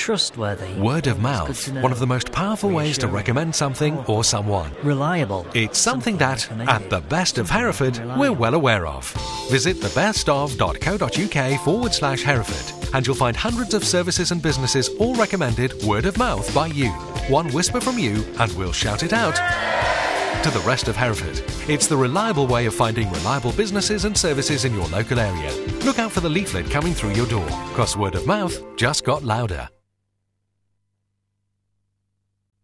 Trustworthy. Word of Good mouth, to know. one of the most powerful ways to recommend something or someone. Reliable. It's something that, recommended. at the Best of Hereford, Reliable. we're well aware of. Visit thebestov.co.uk/Hereford and you'll find hundreds of services and businesses all recommended word of mouth by you. One whisper from you and we'll shout it out to the rest of Hereford. It's the reliable way of finding reliable businesses and services in your local area. Look out for the leaflet coming through your door, 'cause word of mouth just got louder.